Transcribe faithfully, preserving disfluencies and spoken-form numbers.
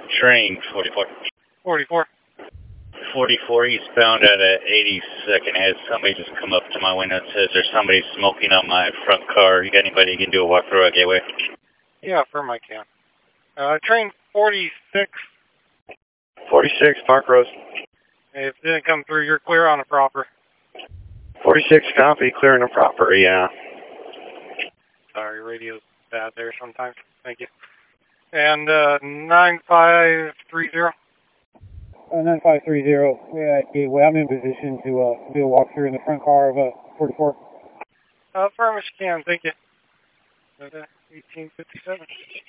Train forty-four. forty-four. forty-four eastbound at a eighty-second. Has somebody just come up to my window and says there's somebody smoking on my front car. You got anybody you can do a walk through a gateway? Yeah, firm I can. Uh, train forty-six. forty-six, Park Rose. If it didn't come through, you're clear on the proper. forty-six, copy, clearing the proper, yeah. Sorry, radio's bad there sometimes. Thank you. And uh, nine five three zero. Uh, nine five three zero, yeah, gateway. I'm in position to uh, do a walkthrough in the front car of uh, forty-four. Uh, firm as you can, thank you. eighteen fifty-seven.